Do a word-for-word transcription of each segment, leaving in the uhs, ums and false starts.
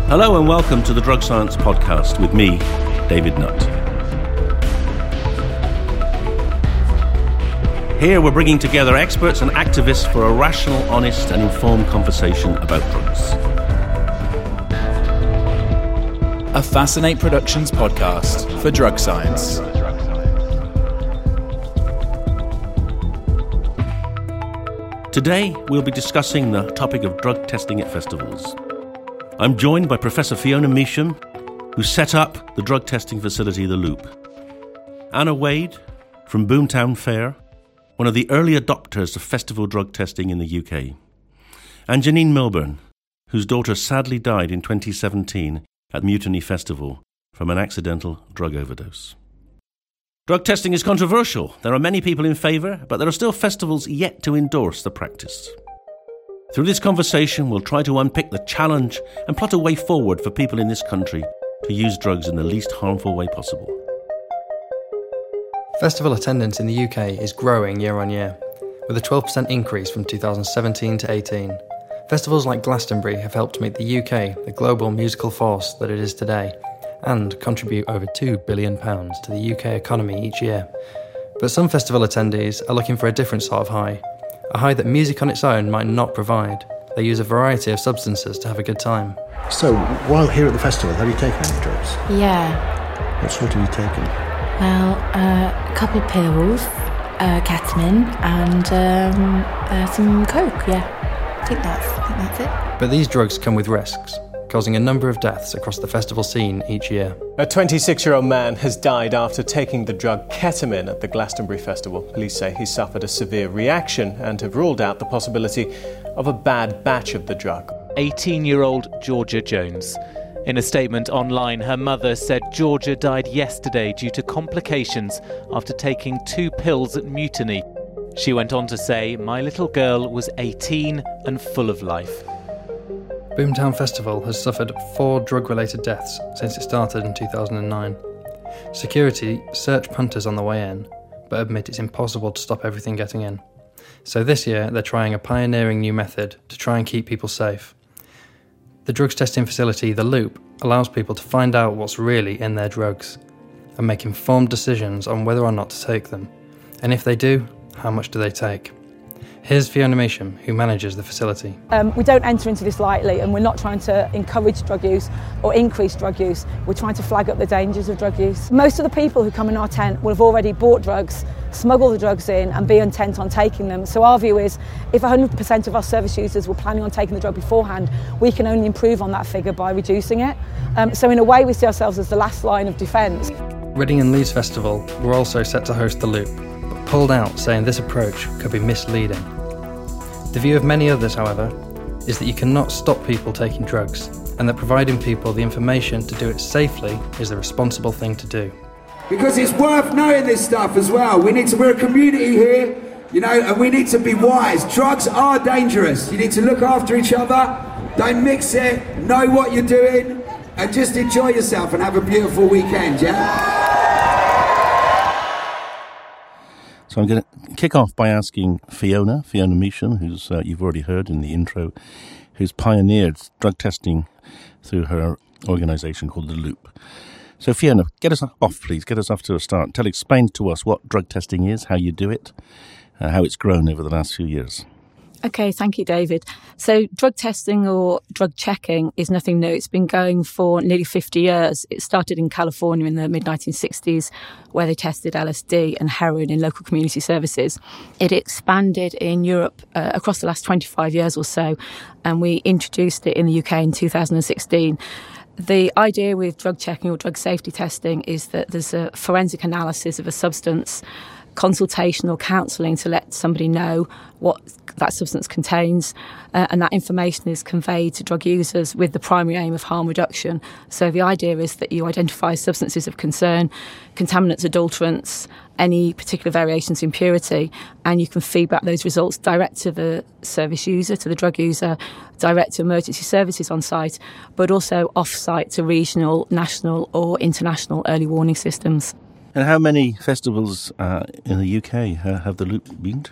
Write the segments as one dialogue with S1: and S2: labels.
S1: Hello and welcome to the Drug Science Podcast with me, David Nutt. Here we're bringing together experts and activists for a rational, honest and informed conversation about drugs.
S2: A Fascinate Productions podcast for drug science.
S1: Today we'll be discussing the topic of drug testing at festivals. I'm joined by Professor Fiona Measham, who set up the drug testing facility The Loop. Anna Wade from Boomtown Fair, one of the early adopters of festival drug testing in the U K. And Janine Milburn, whose daughter sadly died in twenty seventeen at Mutiny Festival from an accidental drug overdose. Drug testing is controversial. There are many people in favour, but there are still festivals yet to endorse the practice. Through this conversation, we'll try to unpick the challenge and plot a way forward for people in this country to use drugs in the least harmful way possible.
S3: Festival attendance in the U K is growing year on year, with a twelve percent increase from two thousand seventeen to eighteen. Festivals like Glastonbury have helped make the U K the global musical force that it is today, and contribute over two billion pounds to the U K economy each year. But some festival attendees are looking for a different sort of high, a high that music on its own might not provide. They use a variety of substances to have a good time.
S4: So, while here at the festival, have you taken any drugs?
S5: Yeah.
S4: What sort have you taken?
S5: Well, uh, a couple of pills, uh, ketamine, and um, uh, some coke, yeah. I think that's, I think that's it.
S3: But these drugs come with risks, causing a number of deaths across the festival scene each year.
S6: A twenty-six-year-old man has died after taking the drug ketamine at the Glastonbury Festival. Police say he suffered a severe reaction and have ruled out the possibility of a bad batch of the drug.
S7: eighteen-year-old Georgia Jones. In a statement online, her mother said Georgia died yesterday due to complications after taking two pills at Mutiny. She went on to say, "My little girl was eighteen and full of life."
S3: Boomtown Festival has suffered four drug-related deaths since it started in two thousand nine. Security search punters on the way in, but admit it's impossible to stop everything getting in. So this year, they're trying a pioneering new method to try and keep people safe. The drugs testing facility, The Loop, allows people to find out what's really in their drugs and make informed decisions on whether or not to take them. And if they do, how much do they take? Here's Fiona Measham, who manages the facility.
S8: Um, we don't enter into this lightly, and we're not trying to encourage drug use or increase drug use. We're trying to flag up the dangers of drug use. Most of the people who come in our tent will have already bought drugs, smuggle the drugs in and be intent on taking them. So our view is, if one hundred percent of our service users were planning on taking the drug beforehand, we can only improve on that figure by reducing it. Um, so in a way, we see ourselves as the last line of defence.
S3: Reading and Leeds Festival were also set to host The Loop, but pulled out saying this approach could be misleading. The view of many others, however, is that you cannot stop people taking drugs, and that providing people the information to do it safely is the responsible thing to do.
S9: Because it's worth knowing this stuff as well. We need to, we're a community here, you know, and we need to be wise. Drugs are dangerous. You need to look after each other, don't mix it, know what you're doing, and just enjoy yourself and have a beautiful weekend, yeah?
S1: So I'm going to kick off by asking Fiona, Fiona Measham, who's uh, you've already heard in the intro, who's pioneered drug testing through her organisation called The Loop. So Fiona, get us off, please. Get us off to a start. Tell, explain to us what drug testing is, how you do it, uh, how it's grown over the last few years.
S10: Okay, thank you, David. So drug testing or drug checking is nothing new. It's been going for nearly fifty years. It started in California in the mid nineteen sixties, where they tested L S D and heroin in local community services. It expanded in Europe uh, across the last twenty-five years or so, and we introduced it in the U K in two thousand sixteen. The idea with drug checking or drug safety testing is that there's a forensic analysis of a substance, consultation or counselling to let somebody know what that substance contains, uh, and that information is conveyed to drug users with the primary aim of harm reduction. So the idea is that you identify substances of concern, contaminants, adulterants, any particular variations in purity, and you can feedback those results direct to the service user, to the drug user, direct to emergency services on site, but also off-site to regional, national or international early warning systems.
S1: And how many festivals uh, in the U K uh, have The Loop been to?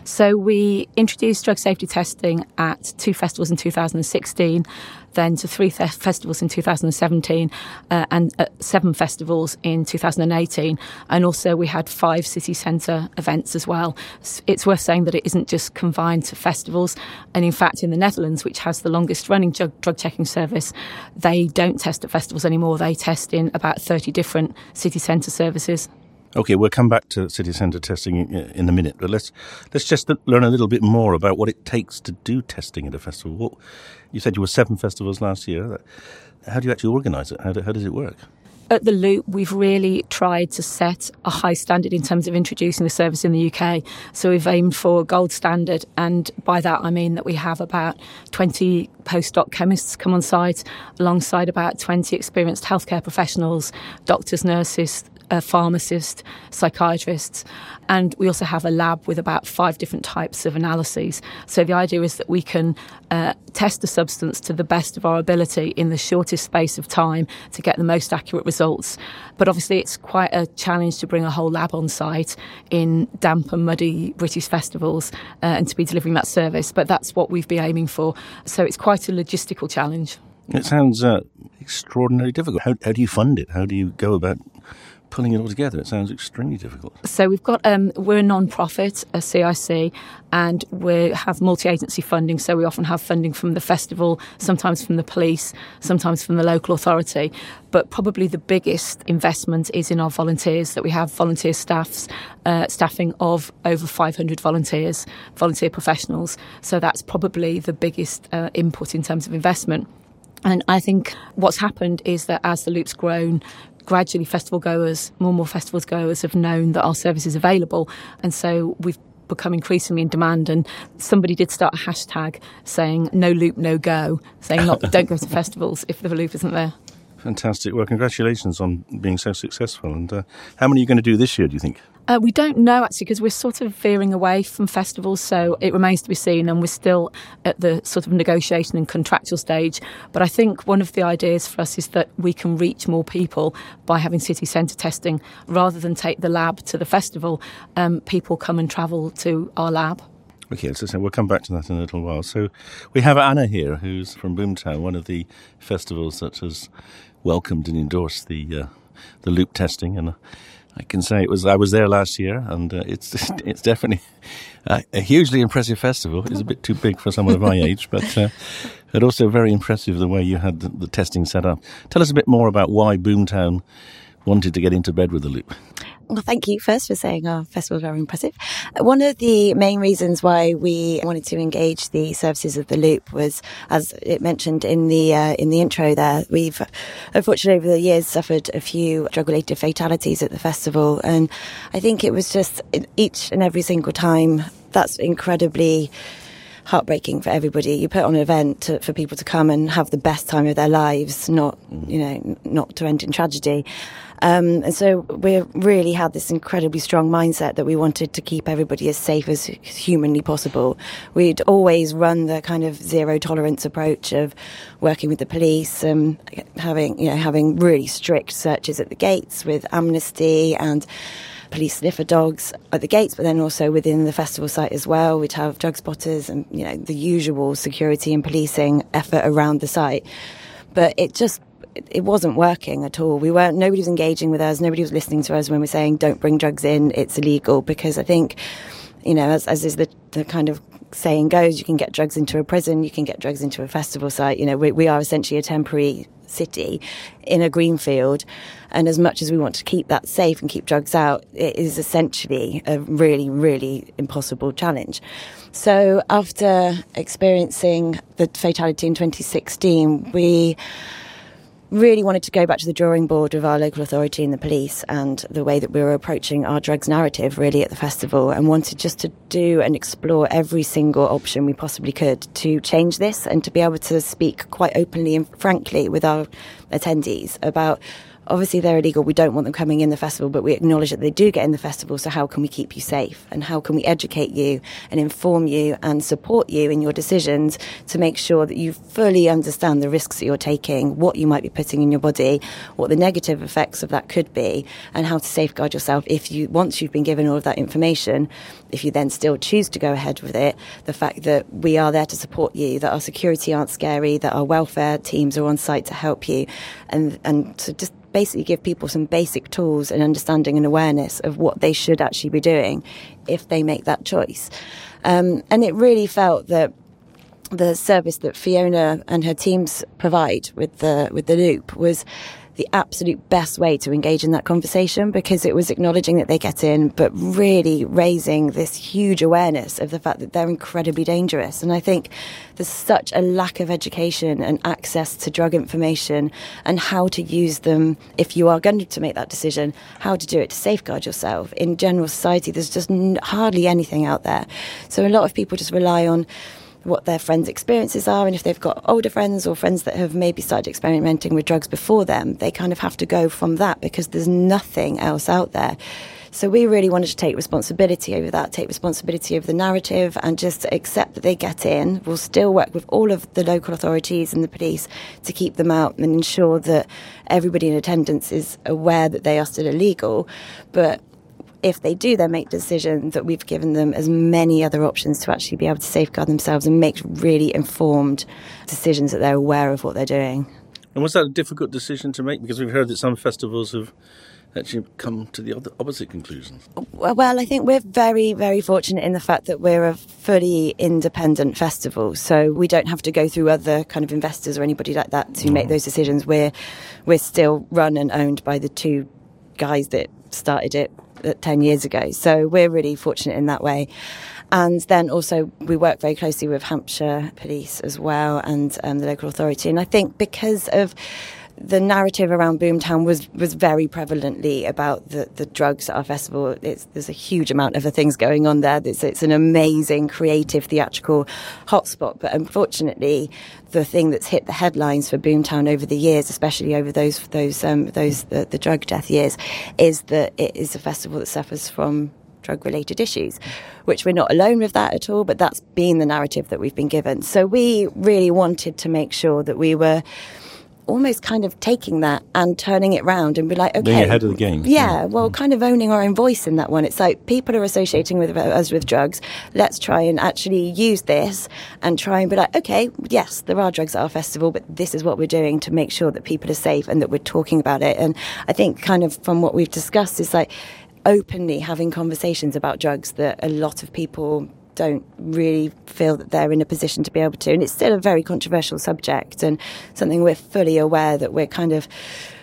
S10: So we introduced drug safety testing at two festivals in two thousand sixteen, then to three th- festivals in two thousand seventeen, uh, and uh, seven festivals in two thousand eighteen. And also we had five city centre events as well. It's worth saying that it isn't just confined to festivals. And in fact, in the Netherlands, which has the longest running drug, drug checking service, they don't test at festivals anymore. They test in about thirty different city centre services.
S1: OK, we'll come back to city centre testing in, in a minute, but let's let's just learn a little bit more about what it takes to do testing at a festival. What, you said you were seven festivals last year. How do you actually organise it? How, do, how does it work?
S10: At the Loop, we've really tried to set a high standard in terms of introducing the service in the U K. So we've aimed for a gold standard, and by that I mean that we have about twenty postdoc chemists come on site, alongside about twenty experienced healthcare professionals, doctors, nurses, uh, pharmacists, psychiatrists, and we also have a lab with about five different types of analyses. So the idea is that we can uh, test a substance to the best of our ability in the shortest space of time to get the most accurate results. But obviously it's quite a challenge to bring a whole lab on site in damp and muddy British festivals uh, and to be delivering that service. But that's what we've been aiming for. So it's quite a logistical challenge.
S1: It sounds uh, extraordinarily difficult. How, how do you fund it? How do you go about pulling it all together? It sounds extremely difficult.
S10: So we've got, um, we're a non-profit, a C I C, and we have multi-agency funding. So we often have funding from the festival, sometimes from the police, sometimes from the local authority. But probably the biggest investment is in our volunteers, that we have volunteer staffs, uh, staffing of over five hundred volunteers, volunteer professionals. So that's probably the biggest uh, input in terms of investment. And I think what's happened is that as the Loop's grown, gradually festival goers, more and more festivals goers have known that our service is available, and so we've become increasingly in demand. And somebody did start a hashtag saying no Loop, no go, saying not don't go to festivals if the Loop isn't there.
S1: Fantastic. Well, congratulations on being so successful. And uh, how many are you going to do this year, do you think?
S10: Uh, we don't know, actually, because we're sort of veering away from festivals, so it remains to be seen, and we're still at the sort of negotiation and contractual stage. But I think one of the ideas for us is that we can reach more people by having city centre testing. Rather than take the lab to the festival, um, people come and travel to our lab.
S1: OK, so we'll come back to that in a little while. So we have Anna here, who's from Boomtown, one of the festivals that has welcomed and endorsed the uh, the Loop testing, and I can say it was. I was there last year, and uh, it's it's definitely a, a hugely impressive festival. It's a bit too big for someone of my age, but uh, but also very impressive the way you had the, the testing set up. Tell us a bit more about why Boomtown wanted to get into bed with the Loop.
S11: Well, thank you first for saying our festival is very impressive. One of the main reasons why we wanted to engage the services of the Loop was, as it mentioned in the uh, in the intro there, we've unfortunately over the years suffered a few drug-related fatalities at the festival, and I think it was just each and every single time that's incredibly heartbreaking for everybody. You put on an event to, for people to come and have the best time of their lives, not you know not to end in tragedy. Um, and so we really had this incredibly strong mindset that we wanted to keep everybody as safe as humanly possible. We'd always run the kind of zero tolerance approach of working with the police, and having you know having really strict searches at the gates with amnesty and police sniffer dogs at the gates, but then also within the festival site as well. We'd have drug spotters and you know the usual security and policing effort around the site. But it just it wasn't working at all. We weren't, nobody was engaging with us. Nobody was listening to us when we're saying, don't bring drugs in, it's illegal. Because I think, you know, as, as is the, the kind of saying goes, you can get drugs into a prison, you can get drugs into a festival site. You know, we, we are essentially a temporary city in a greenfield. And as much as we want to keep that safe and keep drugs out, it is essentially a really, really impossible challenge. So after experiencing the fatality in twenty sixteen, we really wanted to go back to the drawing board with our local authority and the police and the way that we were approaching our drugs narrative really at the festival, and wanted just to do and explore every single option we possibly could to change this and to be able to speak quite openly and frankly with our attendees about obviously they're illegal, we don't want them coming in the festival, but we acknowledge that they do get in the festival, so how can we keep you safe? And how can we educate you and inform you and support you in your decisions to make sure that you fully understand the risks that you're taking, what you might be putting in your body, what the negative effects of that could be, and how to safeguard yourself if you, once you've been given all of that information, if you then still choose to go ahead with it, the fact that we are there to support you, that our security aren't scary, that our welfare teams are on site to help you, and, and to just basically give people some basic tools and understanding and awareness of what they should actually be doing if they make that choice. Um, and it really felt that the service that Fiona and her teams provide with the with the Loop was the absolute best way to engage in that conversation, because it was acknowledging that they get in, but really raising this huge awareness of the fact that they're incredibly dangerous. And I think there's such a lack of education and access to drug information and how to use them if you are going to make that decision, how to do it to safeguard yourself. In general society, there's just n- hardly anything out there. So a lot of people just rely on what their friends' experiences are, and if they've got older friends or friends that have maybe started experimenting with drugs before them, they kind of have to go from that because there's nothing else out there. So we really wanted to take responsibility over that, take responsibility over the narrative, and just accept that they get in. We'll still work with all of the local authorities and the police to keep them out and ensure that everybody in attendance is aware that they are still illegal. But if they do then make decisions, that we've given them as many other options to actually be able to safeguard themselves and make really informed decisions, that they're aware of what they're doing.
S1: And was that a difficult decision to make? Because we've heard that some festivals have actually come to the other opposite conclusion.
S11: Well, I think we're very, very fortunate in the fact that we're a fully independent festival. So we don't have to go through other kind of investors or anybody like that to mm. make those decisions. We're, we're still run and owned by the two guys that started it ten years ago. So we're really fortunate in that way. And then also we work very closely with Hampshire Police as well, and um, the local authority. And I think because of the narrative around Boomtown was, was very prevalently about the, the drugs at our festival. It's, there's a huge amount of things going on there. It's, it's an amazing, creative, theatrical hotspot. But unfortunately, the thing that's hit the headlines for Boomtown over the years, especially over those those um, those the, the drug death years, is that it is a festival that suffers from drug-related issues, which we're not alone with that at all, but that's been the narrative that we've been given. So we really wanted to make sure that we were almost kind of taking that and turning it round and be like, okay,
S1: being ahead of the game.
S11: Yeah, well, kind of owning our own voice in that one. It's like people are associating with us with drugs. Let's try and actually use this and try and be like, okay, yes, there are drugs at our festival, but this is what we're doing to make sure that people are safe and that we're talking about it. And I think kind of from what we've discussed is like openly having conversations about drugs that a lot of people don't really feel that they're in a position to be able to. And it's still a very controversial subject and something we're fully aware that we're kind of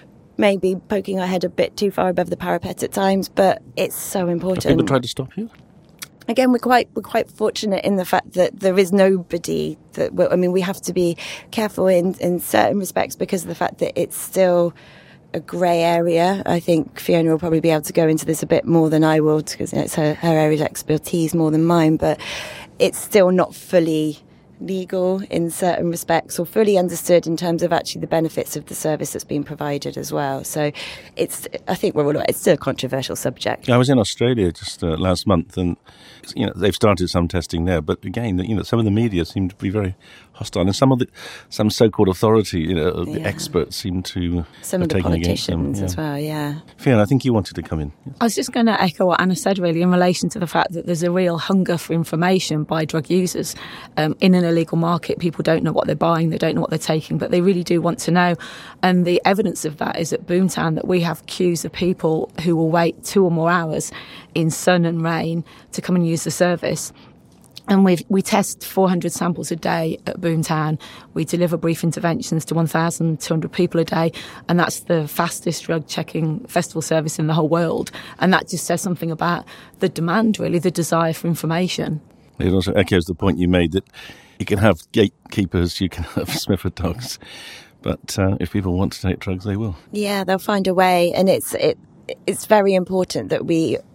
S11: maybe poking our head a bit too far above the parapet at times, but it's so important.
S1: Have people tried to stop you?
S11: Again, we're quite we're quite fortunate in the fact that there is nobody that, I mean, we have to be careful in, in certain respects because of the fact that it's still a grey area. I think Fiona will probably be able to go into this a bit more than I will because it's her, her area of expertise more than mine, but it's still not fully legal in certain respects or fully understood in terms of actually the benefits of the service that's being provided as well. So it's, I think we're all, it's still a controversial subject.
S1: I was in Australia just uh, last month and, you know, they've started some testing there, but again, you know, some of the media seem to be very hostile and some of the, some so-called authority, you know, yeah. experts seem to
S11: some of the politicians yeah. as well, yeah.
S1: Fiona, I think you wanted to come in.
S10: I was just going to echo what Anna said really in relation to the fact that there's a real hunger for information by drug users um, in an illegal market. People don't know what they're buying, they don't know what they're taking, but they really do want to know. And the evidence of that is at Boomtown that we have queues of people who will wait two or more hours in sun and rain to come and use the service. And we we test four hundred samples a day at Boomtown. We deliver brief interventions to one thousand two hundred people a day. And that's the fastest drug checking festival service in the whole world. And that just says something about the demand, really, the desire for information.
S1: It also echoes the point you made that you can have gatekeepers, you can have sniffer dogs. But uh, if people want to take drugs, they will.
S11: Yeah, they'll find a way. And it's it. It's very important that we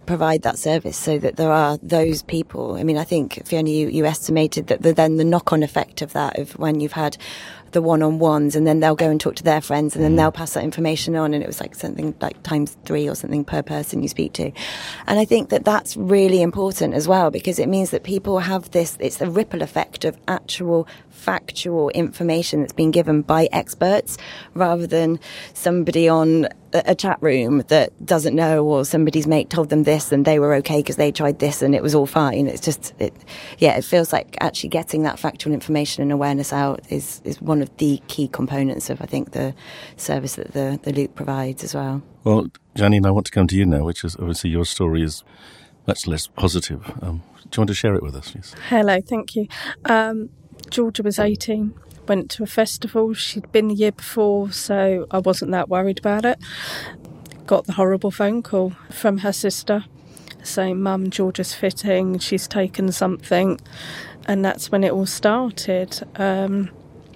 S11: provide that service so that there are those people. I mean, I think, Fiona, you, you estimated that the, then the knock-on effect of that, of when you've had the one-on-ones and then they'll go and talk to their friends and then they'll pass that information on, and it was like something like times three or something per person you speak to. And I think that that's really important as well, because it means that people have this, it's the ripple effect of actual factual information that's been given by experts rather than somebody on a chat room that doesn't know, or somebody's mate told them this and they were okay because they tried this and it was all fine. It's just, it, yeah, it feels like actually getting that factual information and awareness out is, is one of the key components of, I think, the service that the, the Loop provides as well.
S1: Well, Janine, I want to come to you now, which is obviously your story is much less positive. Um, do you want to share it with us, please?
S12: Hello, thank you. Um, Georgia was eighteen, went to a festival. She'd been the year before, so I wasn't that worried about it. Got the horrible phone call from her sister saying, Mum, Georgia's fitting, she's taken something. And that's when it all started. Um,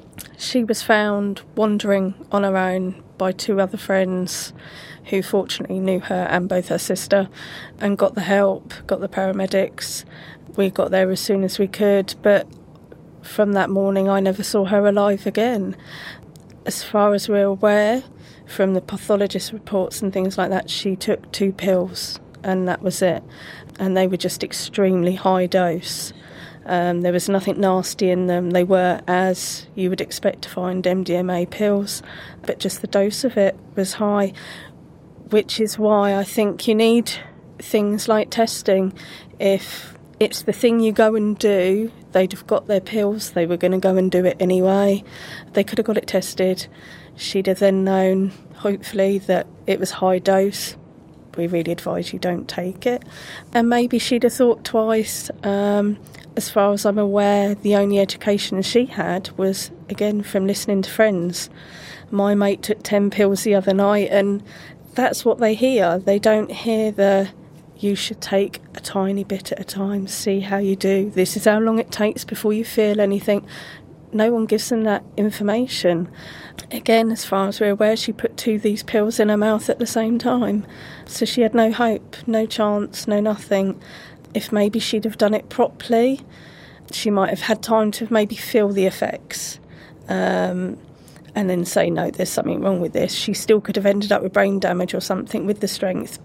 S12: she was found wandering on her own by two other friends who fortunately knew her and both her sister, and got the help, got the paramedics. We got there as soon as we could, but from that morning I never saw her alive again. As far as we're aware, from the pathologist reports and things like that, she took two pills and that was it. And they were just extremely high dose. Um, there was nothing nasty in them. They were, as you would expect to find, M D M A pills, but just the dose of it was high, which is why I think you need things like testing. If it's the thing you go and do, they'd have got their pills, they were going to go and do it anyway. They could have got it tested. She'd have then known, hopefully, that it was high dose. We really advise you don't take it. And maybe she'd have thought twice. Um, as far as I'm aware, the only education she had was, again, from listening to friends. My mate took ten pills the other night, and that's what they hear. They don't hear the, you should take a tiny bit at a time, see how you do. This is how long it takes before you feel anything. No one gives them that information. Again, as far as we're aware, she put two of these pills in her mouth at the same time. So she had no hope, no chance, no nothing. If maybe she'd have done it properly, she might have had time to maybe feel the effects um, and then say, no, there's something wrong with this. She still could have ended up with brain damage or something with the strength.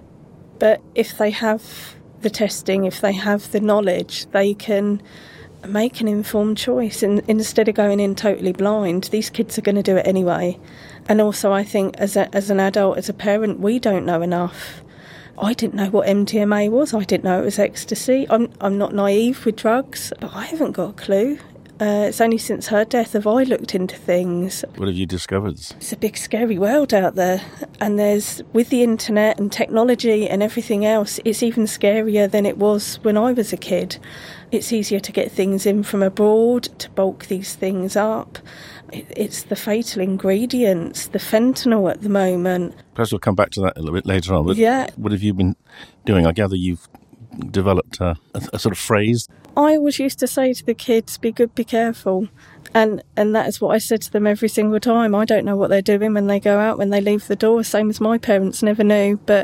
S12: But if they have the testing, if they have the knowledge, they can make an informed choice. And instead of going in totally blind, these kids are going to do it anyway. And also, I think as a, as an adult, as a parent, we don't know enough. I didn't know what M D M A was. I didn't know it was ecstasy. I'm I'm not naive with drugs, but I haven't got a clue. Uh, it's only since her death have I looked into things.
S1: What have you discovered?
S12: It's a big, scary world out there. And there's, with the internet and technology and everything else, it's even scarier than it was when I was a kid. It's easier to get things in from abroad, to bulk these things up. It's the fatal ingredients, the fentanyl at the moment.
S1: Perhaps we'll come back to that a little bit later on. But
S12: yeah.
S1: What have you been doing? I gather you've developed uh, a, a sort of phrase.
S12: I always used to say to the kids, be good, be careful. And and that is what I said to them every single time. I don't know what they're doing when they go out, when they leave the door, same as my parents never knew. But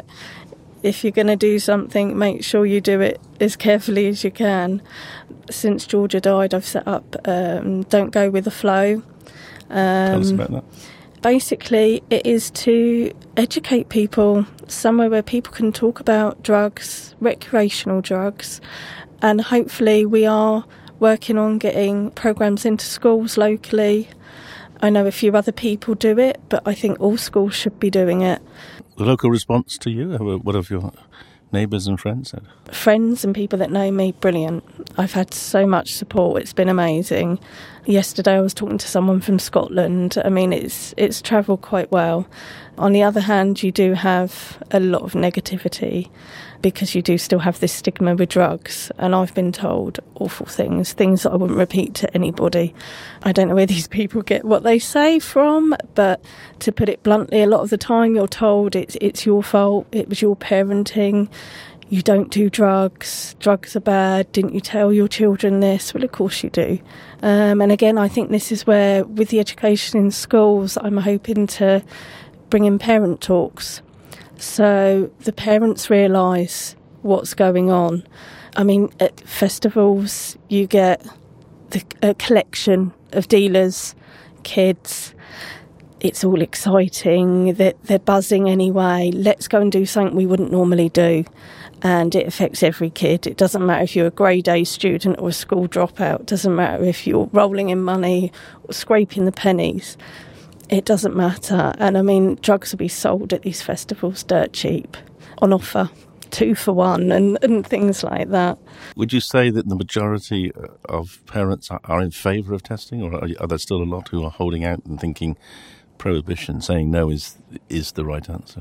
S12: if you're going to do something, make sure you do it as carefully as you can. Since Georgia died, I've set up um, Don't Go With The Flow. Um,
S1: Tell us about that.
S12: Basically, it is to educate people, somewhere where people can talk about drugs, recreational drugs, and hopefully we are working on getting programmes into schools locally. I know a few other people do it, but I think all schools should be doing it.
S1: The local response to you? What have your neighbours and friends said?
S12: Friends and people that know me, brilliant. I've had so much support. It's been amazing. Yesterday I was talking to someone from Scotland. I mean, it's it's travelled quite well. On the other hand, you do have a lot of negativity because you do still have this stigma with drugs. And I've been told awful things, things that I wouldn't repeat to anybody. I don't know where these people get what they say from, but to put it bluntly, a lot of the time you're told it's it's your fault, it was your parenting, you don't do drugs, drugs are bad, didn't you tell your children this? Well, of course you do. Um, and again, I think this is where, with the education in schools, I'm hoping to bring in parent talks. So the parents realise what's going on. I mean, at festivals, you get the, a collection of dealers, kids. It's all exciting. They're, they're buzzing anyway. Let's go and do something we wouldn't normally do. And it affects every kid. It doesn't matter if you're a grade A student or a school dropout. It doesn't matter if you're rolling in money or scraping the pennies. It doesn't matter. And I mean, drugs will be sold at these festivals dirt cheap, on offer, two for one and, and things like that.
S1: Would you say that the majority of parents are, are in favour of testing, or are, are there still a lot who are holding out and thinking prohibition, saying no is is the right answer?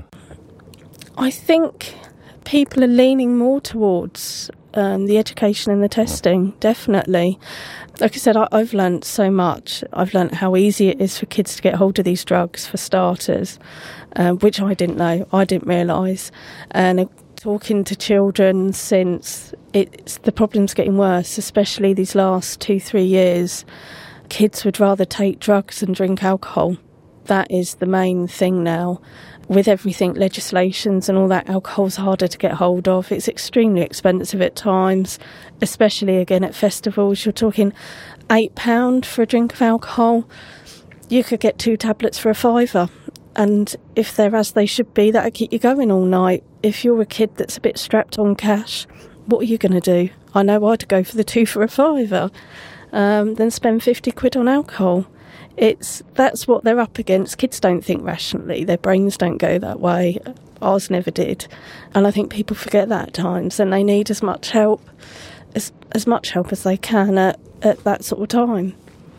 S12: I think people are leaning more towards um, the education and the testing, definitely. Like I said, I, I've learnt so much. I've learnt how easy it is for kids to get hold of these drugs, for starters, uh, which I didn't know, I didn't realise. And uh, talking to children since, it's, the problem's getting worse, especially these last two, three years. Kids would rather take drugs than drink alcohol. That is the main thing now. With everything, legislations and all that, alcohol's harder to get hold of. It's extremely expensive at times, especially again at festivals. You're talking eight pounds for a drink of alcohol. You could get two tablets for a fiver. And if they're as they should be, that'll keep you going all night. If you're a kid that's a bit strapped on cash, what are you going to do? I know I'd go for the two for a fiver, um, then spend fifty quid on alcohol. It's that's what they're up against. Kids don't think rationally. Their brains don't go that way. Ours never did. And I think people forget that at times, and they need as much help as as much help as they can at, at that sort of time.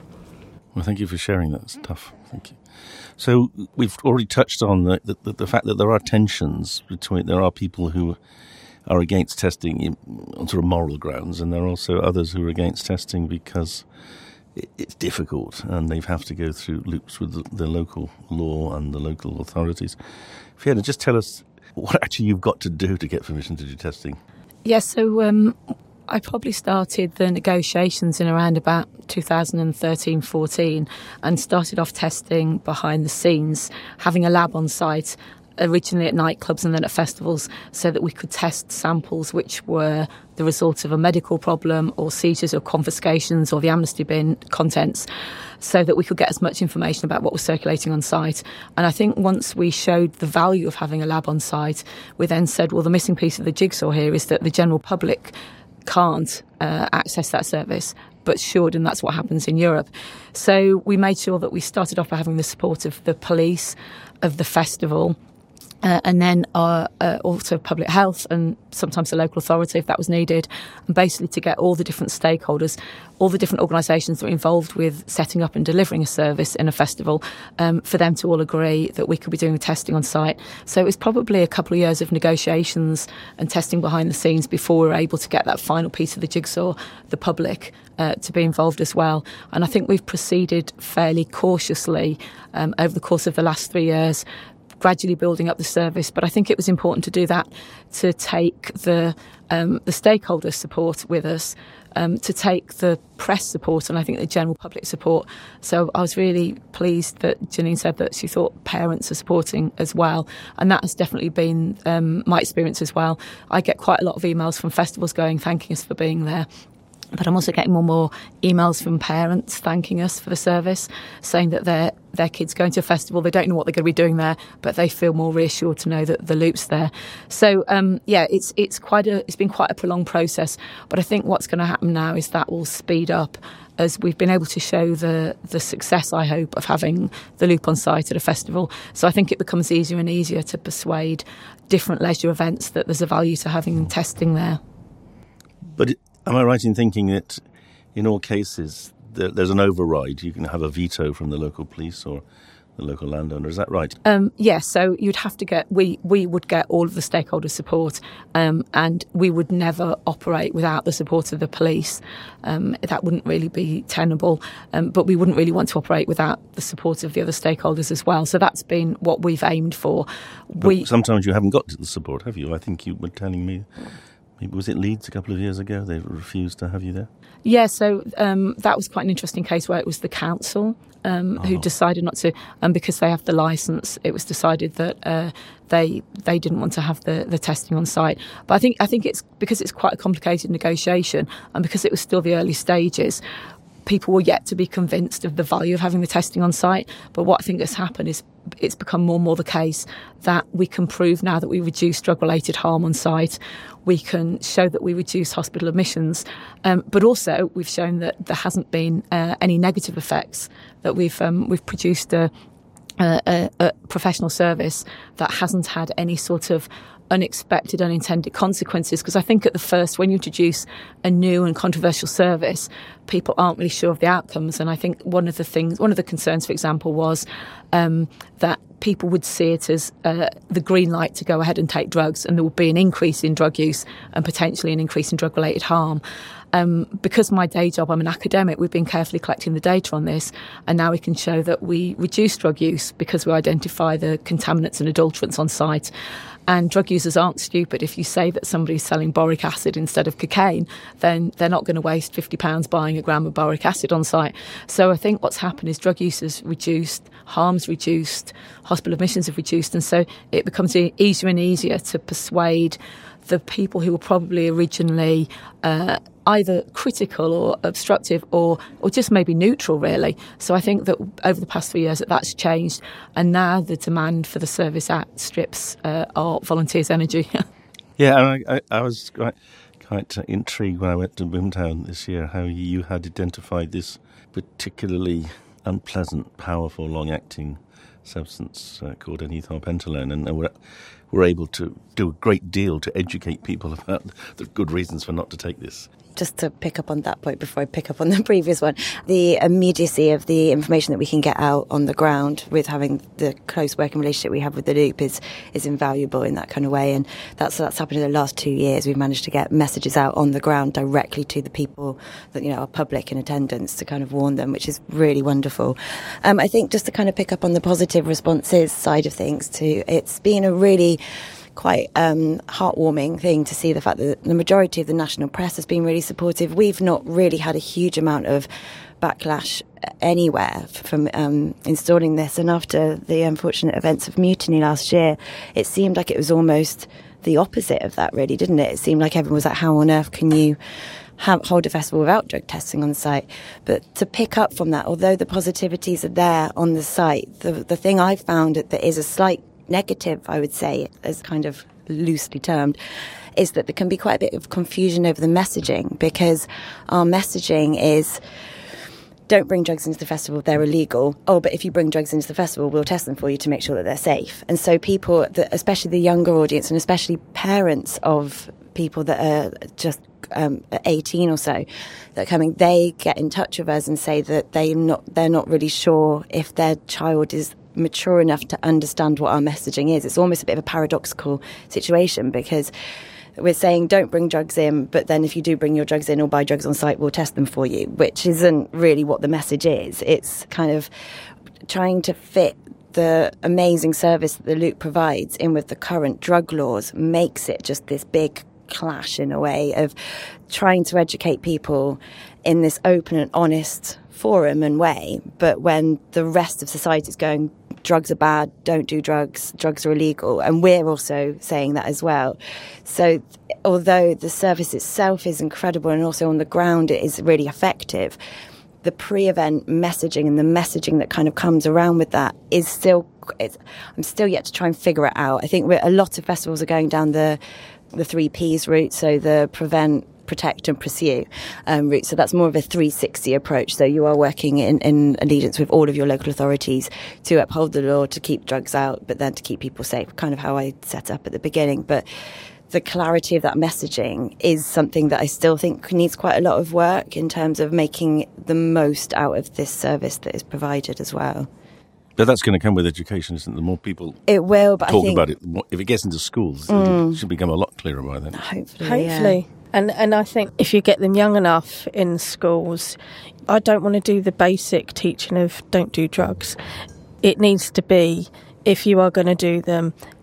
S1: Well, thank you for sharing that. It's tough. Thank you. So we've already touched on the, the, the fact that there are tensions between, there are people who are against testing on sort of moral grounds, and there are also others who are against testing because it's difficult and they have to go through loops with the, the local law and the local authorities. Fiona, just tell us what actually you've got to do to get permission to do testing.
S10: Yes, yeah, so um, I probably started the negotiations in around about two thousand thirteen fourteen and started off testing behind the scenes, having a lab on site, originally at nightclubs and then at festivals, so that we could test samples which were the result of a medical problem or seizures or confiscations or the amnesty bin contents, so that we could get as much information about what was circulating on site. And I think once we showed the value of having a lab on site, we then said, well, the missing piece of the jigsaw here is that the general public can't uh, access that service, but should, and that's what happens in Europe. So we made sure that we started off by having the support of the police, of the festival, Uh, and then uh, uh, also public health and sometimes the local authority if that was needed, and basically to get all the different stakeholders, all the different organisations that are involved with setting up and delivering a service in a festival, um, for them to all agree that we could be doing the testing on site. So it was probably a couple of years of negotiations and testing behind the scenes before we were able to get that final piece of the jigsaw, the public, uh, to be involved as well. And I think we've proceeded fairly cautiously um, over the course of the last three years, gradually building up the service. But I think it was important to do that, to take the um, the stakeholder support with us, um, to take the press support and I think the general public support. So I was really pleased that Janine said that she thought parents are supporting as well, and that has definitely been um, my experience as well. I get quite a lot of emails from festivals going, thanking us for being there. But I'm also getting more and more emails from parents thanking us for the service, saying that their their kids going to a festival, they don't know what they're going to be doing there, but they feel more reassured to know that the Loop's there. So um, yeah, it's it's quite a it's been quite a prolonged process. But I think what's going to happen now is that will speed up as we've been able to show the the success, I hope, of having the Loop on site at a festival. So I think it becomes easier and easier to persuade different leisure events that there's a value to having testing there.
S1: But it, am I right in thinking that in all cases there, there's an override? You can have a veto from the local police or the local landowner. Is that right?
S10: Um, yes. So you'd have to get, we, we would get all of the stakeholder support, um, and we would never operate without the support of the police. Um, that wouldn't really be tenable, um, but we wouldn't really want to operate without the support of the other stakeholders as well. So that's been what we've aimed for.
S1: But
S10: we
S1: sometimes you haven't got the support, have you? I think you were telling me Was it Leeds a couple of years ago? They refused to have you there?
S10: Yeah, so um, that was quite an interesting case where it was the council um, oh. who decided not to, and because they have the licence, it was decided that uh, they they didn't want to have the, the testing on site. But I think I think it's because it's quite a complicated negotiation, and because it was still the early stages, people were yet to be convinced of the value of having the testing on site. But what I think has happened is it's become more and more the case that we can prove now that we reduce drug-related harm on site. We can show that we reduce hospital admissions, um, but also we've shown that there hasn't been uh, any negative effects, that we've um, we've produced a, a, a professional service that hasn't had any sort of unexpected, unintended consequences. Because I think at the first, when you introduce a new and controversial service, people aren't really sure of the outcomes. And I think one of the things, one of the concerns, for example, was um, that people would see it as uh, the green light to go ahead and take drugs, and there would be an increase in drug use and potentially an increase in drug-related harm. Um, because my day job, I'm an academic, we've been carefully collecting the data on this, and now we can show that we reduce drug use because we identify the contaminants and adulterants on site. And drug users aren't stupid. If you say that somebody's selling boric acid instead of cocaine, then they're not going to waste fifty pounds buying a gram of boric acid on site. So I think what's happened is drug use has reduced, harm's reduced, hospital admissions have reduced, and so it becomes easier and easier to persuade the people who were probably originally uh, either critical or obstructive or or just maybe neutral, really. So I think that over the past few years that that's changed, and now the demand for the service outstrips uh, our volunteers' energy.
S1: Yeah, and I, I, I was quite, quite intrigued when I went to Boomtown this year how you had identified this particularly unpleasant, powerful, long-acting substance uh, called N-ethylpentylone, and, and we're, we're able to do a great deal to educate people about the good reasons for not to take this.
S11: Just to pick up on that point before I pick up on the previous one, the immediacy of the information that we can get out on the ground with having the close working relationship we have with the Loop is is invaluable in that kind of way. And that's that's happened in the last two years. We've managed to get messages out on the ground directly to the people that, you know, are public in attendance to kind of warn them, which is really wonderful. Um, I think just to kind of pick up on the positive responses side of things too, it's been a really quite um, heartwarming thing to see the fact that the majority of the national press has been really supportive. We've not really had a huge amount of backlash anywhere from um, installing this, and after the unfortunate events of Mutiny last year, it seemed like it was almost the opposite of that, really, didn't it? It seemed like everyone was like, how on earth can you have, hold a festival without drug testing on site? But to pick up from that, although the positivities are there on the site, the, the thing I found that is a slight negative, I would say, as kind of loosely termed, is that there can be quite a bit of confusion over the messaging, because our messaging is, don't bring drugs into the festival, they're illegal. Oh, but if you bring drugs into the festival, we'll test them for you to make sure that they're safe. And so people, especially the younger audience, and especially parents of people that are just um, eighteen or so that are coming, they get in touch with us and say that they not they're not really sure if their child is mature enough to understand what our messaging is. It's almost a bit of a paradoxical situation, because we're saying don't bring drugs in, but then if you do bring your drugs in or buy drugs on site, we'll test them for you, which isn't really what the message is. It's kind of trying to fit the amazing service that the Loop provides in with the current drug laws, makes it just this big clash in a way of trying to educate people in this open and honest forum and way, but when the rest of society is going, drugs are bad, don't do drugs, drugs are illegal, and we're also saying that as well. So although the service itself is incredible and also on the ground it is really effective, the pre-event messaging and the messaging that kind of comes around with that is still, it's, I'm still yet to try and figure it out. I think we're, a lot of festivals are going down the the three P's route, so the prevent, protect and pursue um, route. So that's more of a three sixty approach. So you are working in, in allegiance with all of your local authorities to uphold the law, to keep drugs out, but then to keep people safe, kind of how I set up at the beginning. But the clarity of that messaging is something that I still think needs quite a lot of work in terms of making the most out of this service that is provided as well.
S1: But that's going to come with education, isn't it? The more people
S11: it will, but
S1: talk
S11: I think,
S1: about it, if it gets into schools,
S11: mm,
S1: it should become a lot clearer by then.
S11: Hopefully,
S12: Hopefully.
S11: Yeah.
S12: And and I think if you get them young enough in schools, I don't want to do the basic teaching of don't do drugs. It needs to be, if you are going to do them,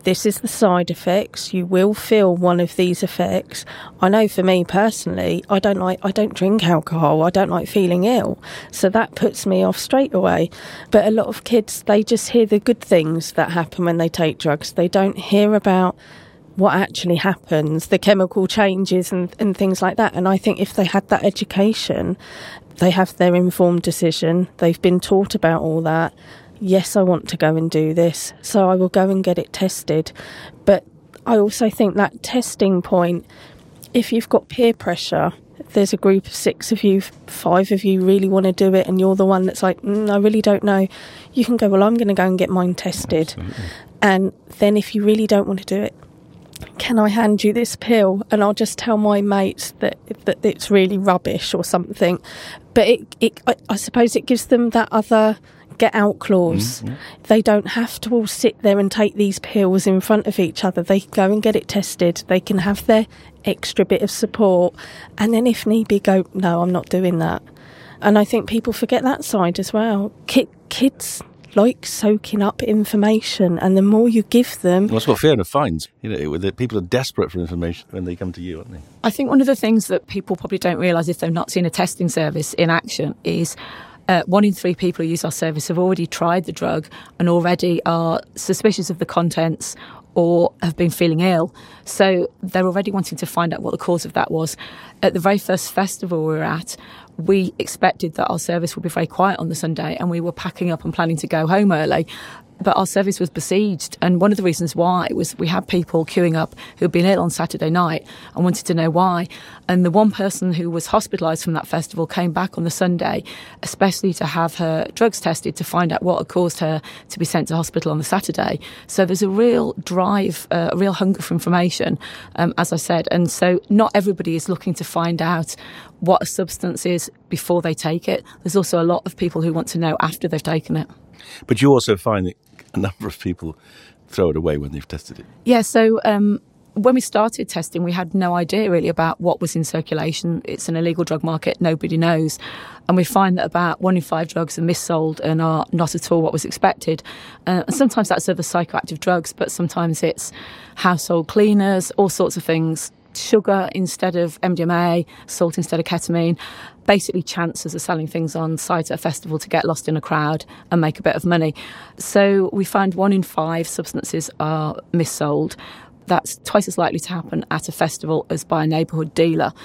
S12: this is the side effects. You will feel one of these effects. I know for me personally, I don't like, I don't drink alcohol. I don't like feeling ill. So that puts me off straight away. But a lot of kids, they just hear the good things that happen when they take drugs. They don't hear about what actually happens, the chemical changes and, and things like that. And I think if they had that education, they have their informed decision. They've been taught about all that. Yes, I want to go and do this, so I will go and get it tested. But I also think that testing point, if you've got peer pressure, there's a group of six of you, five of you really want to do it, and you're the one that's like, mm, I really don't know, you can go, well, I'm going to go and get mine tested. Absolutely. And then if you really don't want to do it, can I hand you this pill? And I'll just tell my mates that that it's really rubbish or something. But it, it I, I suppose it gives them that other get out clause. Mm-hmm. They don't have to all sit there and take these pills in front of each other. They can go and get it tested. They can have their extra bit of support, and then if need be go, no, I'm not doing that. And I think people forget that side as well. Ki- kids like soaking up information, and the more you give them...
S1: Well, that's what Fiona finds. You know, that people are desperate for information when they come to you, aren't they?
S13: I think one of the things that people probably don't realise if they've not seen a testing service in action is Uh, one in three people who use our service have already tried the drug and already are suspicious of the contents or have been feeling ill. So they're already wanting to find out what the cause of that was. At the very first festival we were at, we expected that our service would be very quiet on the Sunday, and we were packing up and planning to go home early. But our service was besieged, and one of the reasons why was we had people queuing up who had been ill on Saturday night and wanted to know why. And the one person who was hospitalised from that festival came back on the Sunday, especially to have her drugs tested to find out what had caused her to be sent to hospital on the Saturday. So there's a real drive, uh, a real hunger for information, um, as I said. And so not everybody is looking to find out what a substance is before they take it. There's also a lot of people who want to know after they've taken it.
S1: But you also find that a number of people throw it away when they've tested it.
S13: Yeah, so um, when we started testing, we had no idea really about what was in circulation. It's an illegal drug market, nobody knows. And we find that about one in five drugs are missold and are not at all what was expected. Uh, and sometimes that's other psychoactive drugs, but sometimes it's household cleaners, all sorts of things. Sugar instead of M D M A, salt instead of ketamine. Basically chances of selling things on site at a festival to get lost in a crowd and make a bit of money. So we find one in five substances are missold. That's twice as likely to happen at a festival as by a neighbourhood dealer.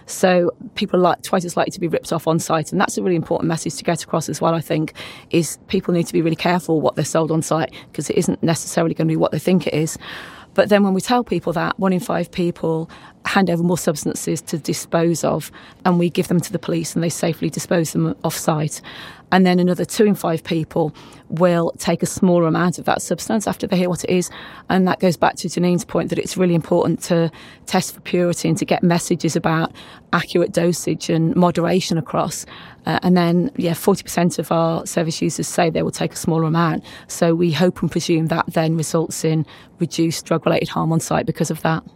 S13: So people are like twice as likely to be ripped off on site, and that's a really important message to get across as well, I think, is people need to be really careful what they're sold on site, because it isn't necessarily going to be what they think it is. But then when we tell people that, one in five people hand over more substances to dispose of, and we give them to the police and they safely dispose them off-site. And then another two in five people will take a smaller amount of that substance after they hear what it is. And that goes back to Janine's point that it's really important to test for purity and to get messages about accurate dosage and moderation across. Uh, and then, yeah, forty percent of our service users say they will take a smaller amount. So we hope and presume that then results in reduced drug-related harm on site because of that.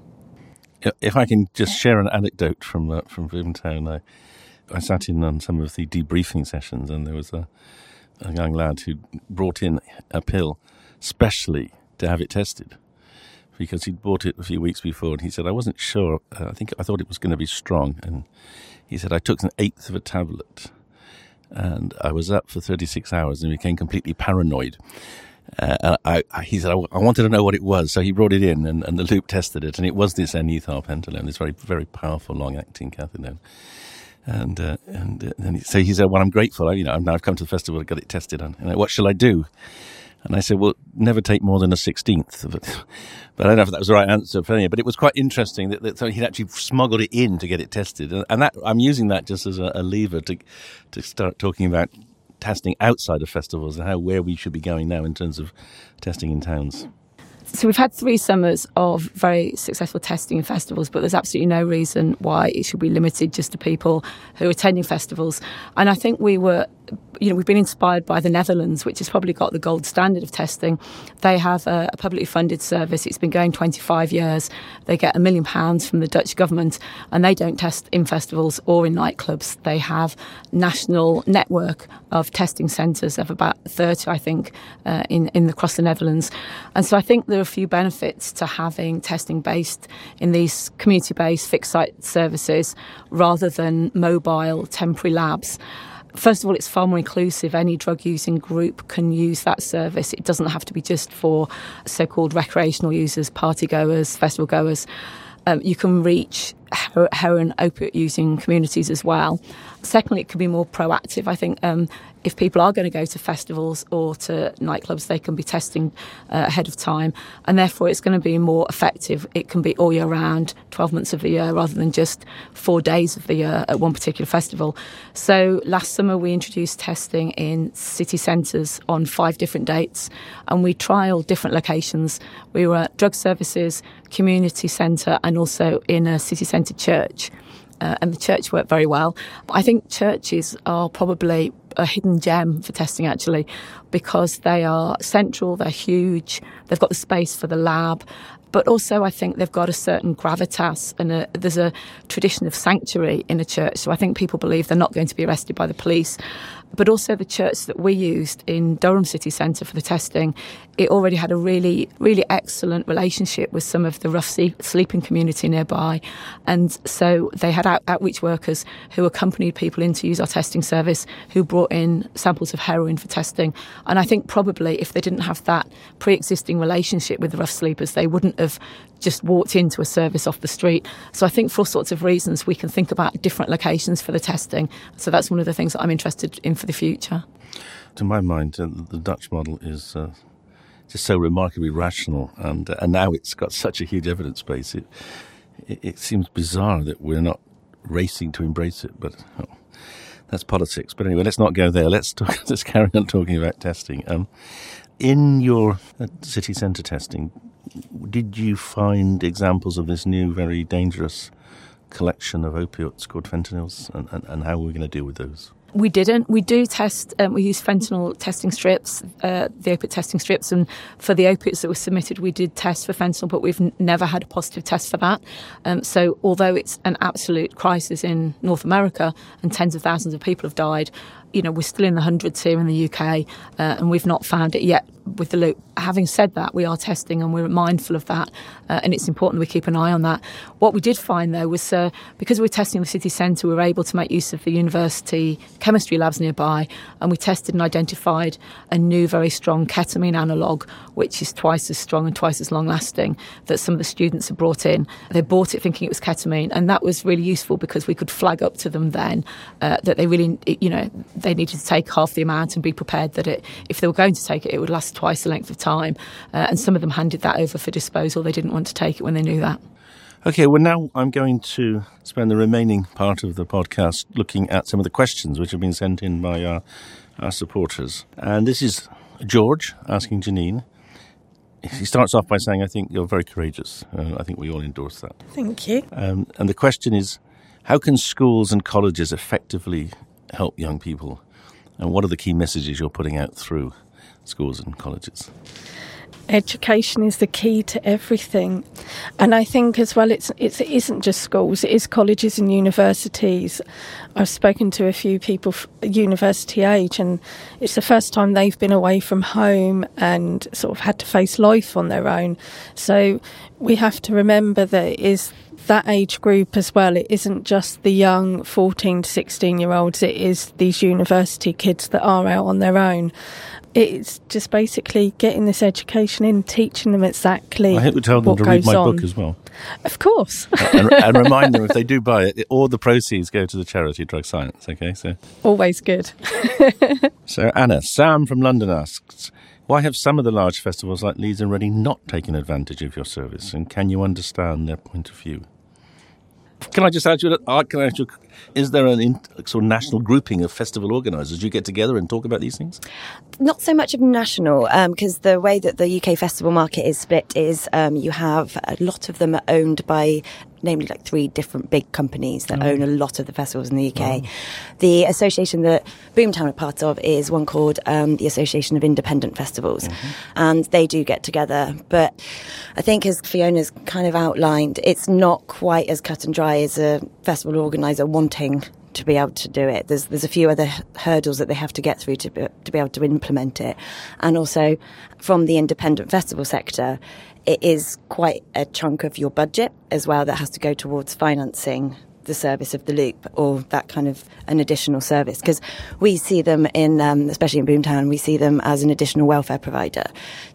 S1: If I can just share an anecdote from uh, from Boomtown, I, I sat in on some of the debriefing sessions, and there was a, a young lad who brought in a pill specially to have it tested, because he'd bought it a few weeks before, and he said, I wasn't sure, uh, I think I thought it was going to be strong, and he said, I took an eighth of a tablet, and I was up for thirty-six hours and became completely paranoid. Uh, I, I, he said, I, I wanted to know what it was, so he brought it in, and, and the Loop tested it, and it was this N-ethylpentylone, this very, very powerful long-acting cathedone. And uh, and, uh, and he, so he said, well, I'm grateful. I, you know, I've now come to the festival to get it tested on. And I, what shall I do? And I said, well, never take more than a sixteenth. But, but I don't know if that was the right answer for any. But it was quite interesting that, that so he'd actually smuggled it in to get it tested. And, and that I'm using that just as a, a lever to to start talking about testing outside of festivals and how where we should be going now in terms of testing in towns.
S13: So we've had three summers of very successful testing in festivals, but there's absolutely no reason why it should be limited just to people who are attending festivals. And I think we were you know, we've been inspired by the Netherlands, which has probably got the gold standard of testing. They have a, a publicly funded service. It's been going twenty-five years. They get a million pounds from the Dutch government, and they don't test in festivals or in nightclubs. They have national network of testing centres of about thirty, I think, uh, in, in across the Netherlands. And so I think there are a few benefits to having testing based in these community-based fixed site services rather than mobile temporary labs. First of all, it's far more inclusive. Any drug using group can use that service. It doesn't have to be just for so-called recreational users, party goers, festival goers. Um, you can reach her- heroin opiate using communities as well. Secondly, it can be more proactive. I think um, if people are going to go to festivals or to nightclubs, they can be testing uh, ahead of time, and therefore it's going to be more effective. It can be all year round, twelve months of the year, rather than just four days of the year at one particular festival. So last summer we introduced testing in city centres on five different dates, and we trialled different locations. We were at drug services, community centre, and also in a city centre church. Uh, and the church worked very well. I think churches are probably a hidden gem for testing, actually, because they are central, they're huge, they've got the space for the lab, but also I think they've got a certain gravitas, and a, there's a tradition of sanctuary in a church. So I think people believe they're not going to be arrested by the police. But also the church that we used in Durham City Centre for the testing, it already had a really, really excellent relationship with some of the rough sleeping community nearby. And so they had out- outreach workers who accompanied people in to use our testing service, who brought in samples of heroin for testing. And I think probably if they didn't have that pre-existing relationship with the rough sleepers, they wouldn't have just walked into a service off the street. So I think for all sorts of reasons, we can think about different locations for the testing. So that's one of the things that I'm interested in for the future.
S1: To my mind, uh, the Dutch model is uh, just so remarkably rational, and uh, and now it's got such a huge evidence base. It, it, it seems bizarre that we're not racing to embrace it, but oh, that's politics. But anyway, let's not go there. Let's talk, let's carry on talking about testing. Um, in your uh, city centre testing, did you find examples of this new, very dangerous collection of opiates called fentanyls, and, and, and how we're going to deal with those?
S13: We didn't. We do test, um, we use fentanyl testing strips, uh, the opiate testing strips, and for the opiates that were submitted, we did test for fentanyl, but we've n- never had a positive test for that. Um, so although it's an absolute crisis in North America and tens of thousands of people have died, you know, we're still in the hundreds here in the U K, uh, and we've not found it yet with the loop. Having said that, we are testing and we're mindful of that, uh, and it's important we keep an eye on that. What we did find, though, was uh, because we're testing the city centre, we were able to make use of the university chemistry labs nearby, and we tested and identified a new, very strong ketamine analogue, which is twice as strong and twice as long-lasting, that some of the students had brought in. They bought it thinking it was ketamine, and that was really useful because we could flag up to them then uh, that they really, you know, they needed to take half the amount and be prepared that it, if they were going to take it, it would last twice the length of time. Uh, and some of them handed that over for disposal. They didn't want to take it when they knew that.
S1: Okay, well, now I'm going to spend the remaining part of the podcast looking at some of the questions which have been sent in by our, our supporters. And this is George asking Janine. He starts off by saying, I think you're very courageous. Uh, I think we all endorse that.
S12: Thank you.
S1: Um, and the question is, how can schools and colleges effectively help young people? And what are the key messages you're putting out through schools and colleges?
S12: Education is the key to everything, and I think as well it's, it's it isn't just schools, it is colleges and universities. I've spoken to a few people university age, and it's the first time they've been away from home and sort of had to face life on their own. So we have to remember that it is that age group as well. It isn't just the young fourteen to sixteen year olds, it is these university kids that are out on their own. It's just basically getting this education in, teaching them exactly.
S1: I hope we tell them to read my on. book as well.
S12: Of course.
S1: and, and remind them if they do buy it, all the proceeds go to the charity Drug Science. Okay, so
S12: always good.
S1: So Anna, Sam from London asks, why have some of the large festivals like Leeds and Reading not taken advantage of your service, and can you understand their point of view? Can I just ask you? Can I ask you Is there an in, sort of national grouping of festival organisers? Do you get together and talk about these things?
S11: Not so much of national, because um, the way that the U K festival market is split is um, you have a lot of them are owned by namely like three different big companies that oh. own a lot of the festivals in the U K. Oh. The association that Boomtown are part of is one called um, the Association of Independent Festivals, mm-hmm. and they do get together. But I think, as Fiona's kind of outlined, it's not quite as cut and dry as a festival organiser wanting to be able to do it. There's there's a few other hurdles that they have to get through to be, to be able to implement it. And also from the independent festival sector, it is quite a chunk of your budget as well that has to go towards financing the service of the Loop, or that kind of an additional service, because we see them in, um, especially in Boomtown, we see them as an additional welfare provider.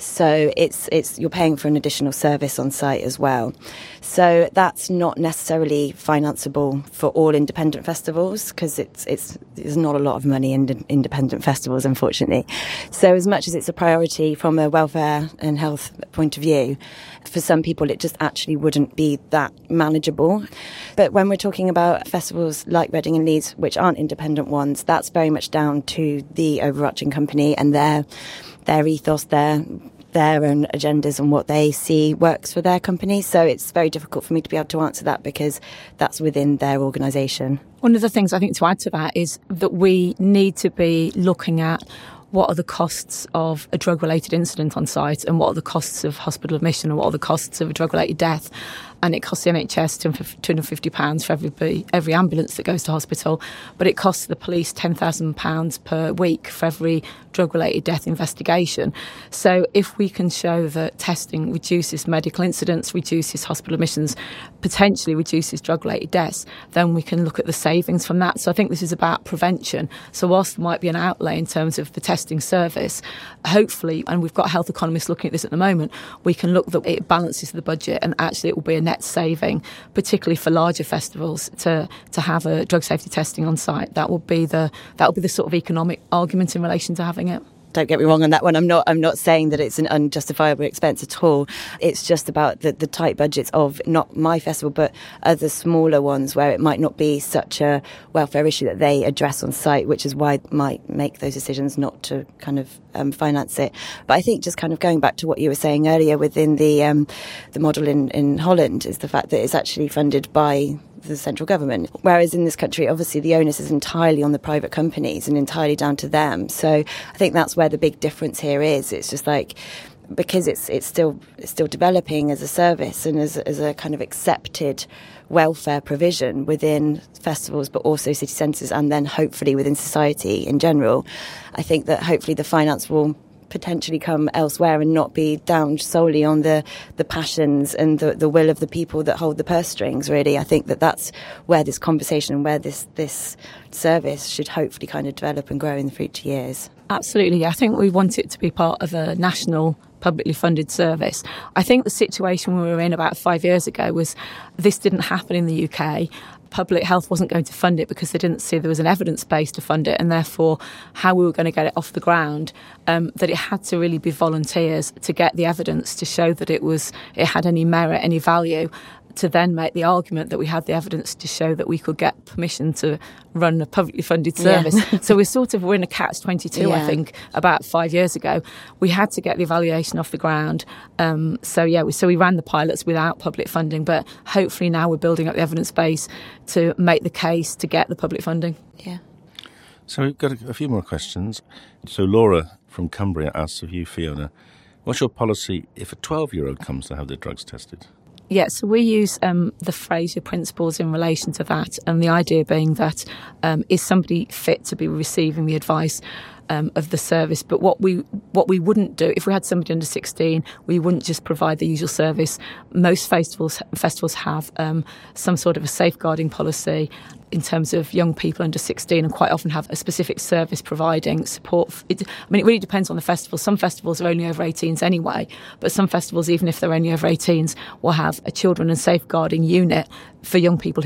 S11: So it's it's you're paying for an additional service on site as well. So that's not necessarily financeable for all independent festivals, because it's it's there's not a lot of money in d- independent festivals, unfortunately. So as much as it's a priority from a welfare and health point of view, for some people it just actually wouldn't be that manageable. But when we're talking about festivals like Reading and Leeds, which aren't independent ones, that's very much down to the overarching company and their their ethos, their their own agendas and what they see works for their company. So it's very difficult for me to be able to answer that, because that's within their organisation.
S13: One of the things I think to add to that is that we need to be looking at what are the costs of a drug-related incident on site, and what are the costs of hospital admission, and what are the costs of a drug-related death. And it costs the N H S two hundred fifty pounds for every, every ambulance that goes to hospital, but it costs the police ten thousand pounds per week for every drug-related death investigation. So if we can show that testing reduces medical incidents, reduces hospital admissions, potentially reduces drug-related deaths, then we can look at the savings from that. So I think this is about prevention. So whilst there might be an outlay in terms of the testing service, hopefully, and we've got health economists looking at this at the moment, we can look that it balances the budget, and actually it will be a net saving, particularly for larger festivals, to to have a drug safety testing on site. That will be the that will be the sort of economic argument in relation to having it.
S11: Don't get me wrong on that one. I'm not I'm not saying that it's an unjustifiable expense at all. It's just about the, the tight budgets of not my festival, but other smaller ones where it might not be such a welfare issue that they address on site, which is why it might make those decisions not to kind of um, finance it. But I think just kind of going back to what you were saying earlier within the um, the model in, in Holland is the fact that it's actually funded by the central government, whereas in this country obviously the onus is entirely on the private companies and entirely down to them. So I think that's where the big difference here is. It's just like, because it's it's still it's still developing as a service and as as a kind of accepted welfare provision within festivals, but also city centres, and then hopefully within society in general. I think that hopefully the finance will potentially come elsewhere and not be down solely on the the passions and the, the will of the people that hold the purse strings, really. I think that that's where this conversation and where this this service should hopefully kind of develop and grow in the future years.
S13: Absolutely. I think we want it to be part of a national publicly funded service. I think the situation we were in about five years ago was this didn't happen in the U K. Public Health wasn't going to fund it because they didn't see there was an evidence base to fund it, and therefore how we were going to get it off the ground, um, that it had to really be volunteers to get the evidence to show that it was it had any merit, any value, to then make the argument that we had the evidence to show that we could get permission to run a publicly funded service. Yeah. So we're sort of, we're in a catch twenty-two, yeah. I think, about five years ago. We had to get the evaluation off the ground. Um, so, yeah, we, so we ran the pilots without public funding, but hopefully now we're building up the evidence base to make the case to get the public funding.
S11: Yeah.
S1: So we've got a, a few more questions. So Laura from Cumbria asks of you, Fiona, what's your policy if a twelve-year-old comes to have their drugs tested?
S13: Yeah, so we use um, the Fraser principles in relation to that, and the idea being that um, is somebody fit to be receiving the advice um, of the service? But what we what we wouldn't do, if we had somebody under sixteen, we wouldn't just provide the usual service. Most festivals festivals have um, some sort of a safeguarding policy in terms of young people under sixteen, and quite often have a specific service providing support. It, I mean, it really depends on the festival. Some festivals are only over eighteens anyway, but some festivals, even if they're only over eighteens, will have a children and safeguarding unit for young people who've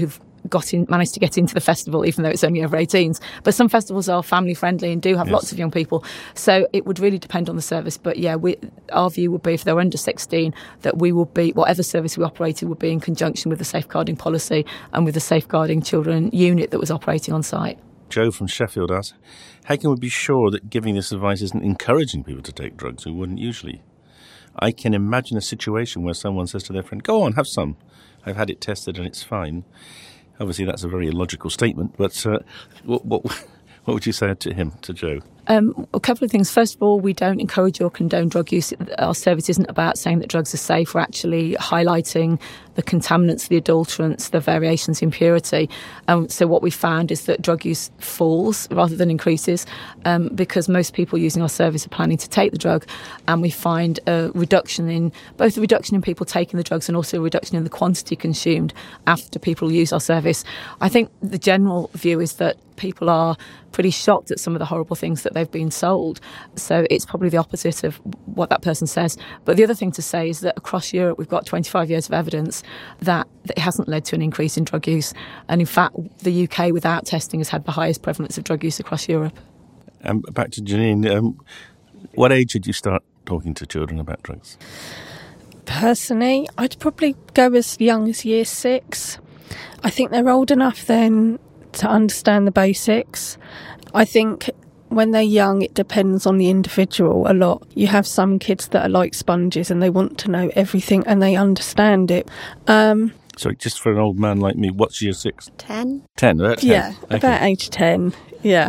S13: got in, managed to get into the festival, even though it's only over eighteens. But some festivals are family friendly and do have yes. lots of young people. So it would really depend on the service. But yeah, we, our view would be if they're under sixteen, that we will be, whatever service we operated would be in conjunction with the safeguarding policy and with the safeguarding children unit that was operating on site.
S1: Joe from Sheffield asks, how can we be sure that giving this advice isn't encouraging people to take drugs who wouldn't usually? I can imagine a situation where someone says to their friend, go on, have some. I've had it tested and it's fine. Obviously, that's a very illogical statement, but uh, what, what, what would you say to him, to Joe?
S13: Um, a couple of things. First of all, we don't encourage or condone drug use. Our service isn't about saying that drugs are safe. We're actually highlighting the contaminants, the adulterants, the variations in purity. Um, so what we found is that drug use falls rather than increases um, because most people using our service are planning to take the drug, and we find a reduction in, both a reduction in people taking the drugs and also a reduction in the quantity consumed after people use our service. I think the general view is that people are pretty shocked at some of the horrible things that they've been sold. So it's probably the opposite of what that person says. But the other thing to say is that across Europe, we've got twenty-five years of evidence that, that it hasn't led to an increase in drug use. And in fact, the U K without testing has had the highest prevalence of drug use across Europe.
S1: Um, back to Janine, um, what age did you start talking to children about drugs?
S12: Personally, I'd probably go as young as year six. I think they're old enough then to understand the basics. I think when they're young, it depends on the individual a lot. You have some kids that are like sponges and they want to know everything and they understand it. Um,
S1: Sorry, just for an old man like me, what's year six?
S11: Ten.
S1: Ten, about ten.
S12: Yeah,
S1: okay.
S12: About age ten, yeah.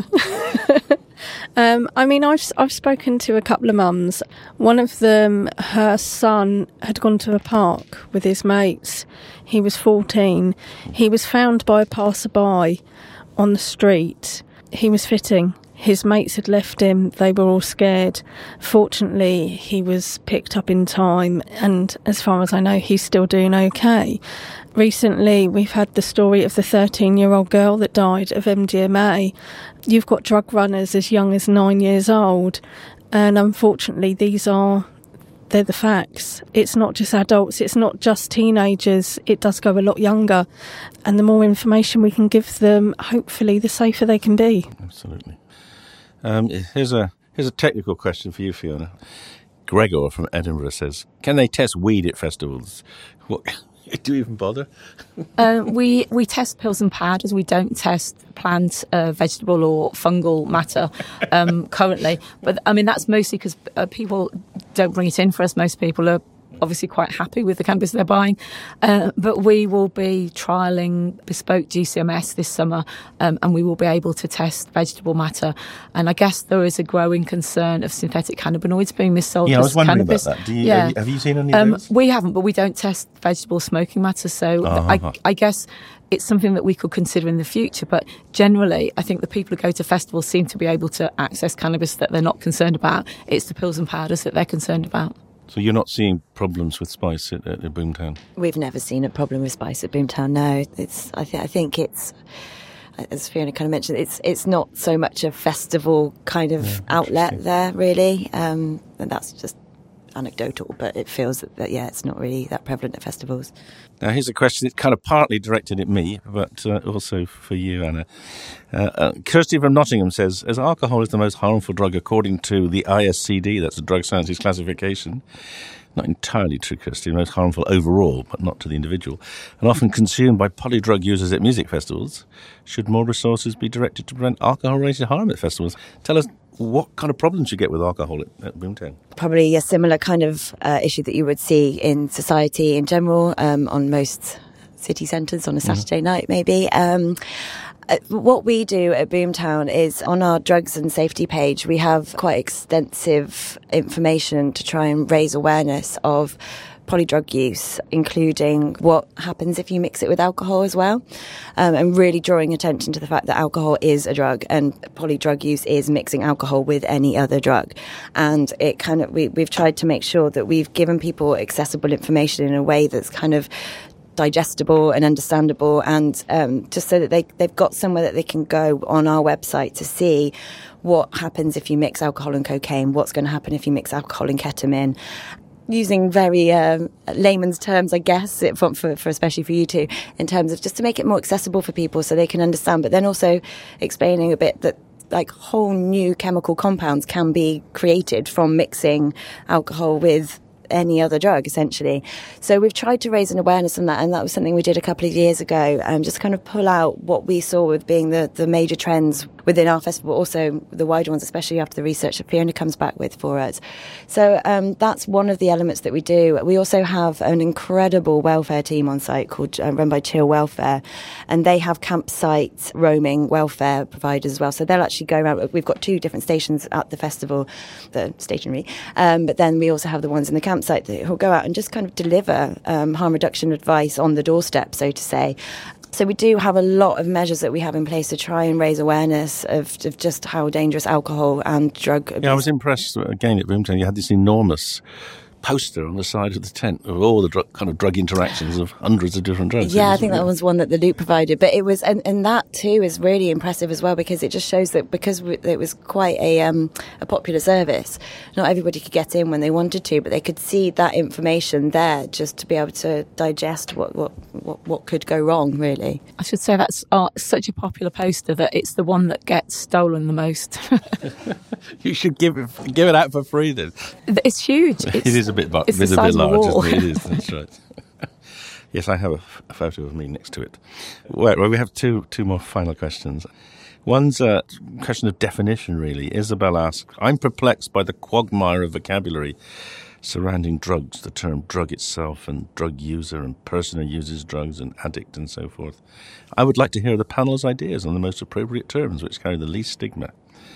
S12: um, I mean, I've, I've spoken to a couple of mums. One of them, her son had gone to a park with his mates. He was fourteen. He was found by a passerby on the street. He was fitting. His mates had left him. They were all scared. Fortunately, he was picked up in time, and as far as I know, he's still doing okay. Recently, we've had the story of the thirteen-year-old girl that died of M D M A. You've got drug runners as young as nine years old, and unfortunately, these are they're the facts. It's not just adults, it's not just teenagers, it does go a lot younger. And the more information we can give them, hopefully the safer they can be.
S1: Absolutely. Um, here's a here's a technical question for you, Fiona. Gregor from Edinburgh says, can they test weed at festivals? What, do you even bother?
S13: uh, we we test pills and powders. We don't test plant, uh, vegetable or fungal matter um, currently. But I mean, that's mostly because uh, people don't bring it in for us. Most people are obviously quite happy with the cannabis they're buying. Uh, but we will be trialling bespoke G C M S this summer, um, and we will be able to test vegetable matter. And I guess there is a growing concern of synthetic cannabinoids being missold
S1: yeah,
S13: as
S1: I was wondering
S13: cannabis.
S1: about that. Do you,
S13: yeah.
S1: have, you, have you seen any of
S13: um,
S1: those?
S13: We haven't, but we don't test vegetable smoking matter. So
S1: uh-huh.
S13: I, I guess it's something that we could consider in the future. But generally, I think the people who go to festivals seem to be able to access cannabis that they're not concerned about. It's the pills and powders that they're concerned about.
S1: So you're not seeing problems with spice at, at Boomtown?
S11: We've never seen a problem with spice at Boomtown. No, it's. I think. I think it's, as Fiona kind of mentioned, it's it's not so much a festival kind of yeah, outlet there, really, um, and that's just anecdotal. But it feels that, that yeah, it's not really that prevalent at festivals.
S1: Now here's a question. It's kind of partly directed at me, but uh, also for you, Anna. Uh, uh, Kirsty from Nottingham says, as alcohol is the most harmful drug according to the I S C D, that's the Drug Sciences Classification. Not entirely true, Kirsty. Most harmful overall, but not to the individual. And often consumed by polydrug users at music festivals. Should more resources be directed to prevent alcohol-related harm at festivals? Tell us what kind of problems you get with alcohol at, at Boomtown.
S11: Probably a similar kind of uh, issue that you would see in society in general, um, on most city centres on a Saturday mm-hmm. night, maybe. Um, Uh, what we do at Boomtown is on our drugs and safety page, we have quite extensive information to try and raise awareness of polydrug use, including what happens if you mix it with alcohol as well, um, and really drawing attention to the fact that alcohol is a drug and polydrug use is mixing alcohol with any other drug. And it kind of we, we've tried to make sure that we've given people accessible information in a way that's kind of digestible and understandable, and um, just so that they, they've got somewhere that they can go on our website to see what happens if you mix alcohol and cocaine, what's going to happen if you mix alcohol and ketamine. using very um, layman's terms, I guess, it, for, for, for especially for you two, in terms of just to make it more accessible for people so they can understand, but then also explaining a bit that like whole new chemical compounds can be created from mixing alcohol with any other drug, essentially. So we've tried to raise an awareness on that, and that was something we did a couple of years ago, um, just kind of pull out what we saw with being the, the major trends within our festival, but also the wider ones, especially after the research that Fiona comes back with for us. So um, that's one of the elements that we do. We also have an incredible welfare team on site called uh, run by Chill Welfare, and they have campsite roaming welfare providers as well. So they'll actually go around. We've got two different stations at the festival, the stationary, um, but then we also have the ones in the campsite that will go out and just kind of deliver um, harm reduction advice on the doorstep, so to say. So we do have a lot of measures that we have in place to try and raise awareness of, of just how dangerous alcohol and drug abuse.
S1: Yeah, I was impressed again at Boomtown. You had this enormous poster on the side of the tent of all the drug, kind of drug interactions of hundreds of different drugs.
S11: Yeah, I think that was one that the Loop provided. But it was, and, and that too is really impressive as well, because it just shows that because it was quite a um, a popular service, not everybody could get in when they wanted to, but they could see that information there just to be able to digest what what, what, what could go wrong, really.
S13: I should say that's uh, such a popular poster that it's the one that gets stolen the most.
S1: You should give it give it out for free then.
S13: It's huge. It's,
S1: it is a bit,
S13: it's
S1: it's
S13: the
S1: a bit
S13: size of a
S1: large,
S13: wall.
S1: isn't it? It is, that's right. Yes, I have a, a photo of me next to it. Well, well, we have two two more final questions. One's a question of definition, really. Isabel asks, I'm perplexed by the quagmire of vocabulary surrounding drugs, the term drug itself and drug user and person who uses drugs and addict and so forth. I would like to hear the panel's ideas on the most appropriate terms which carry the least stigma.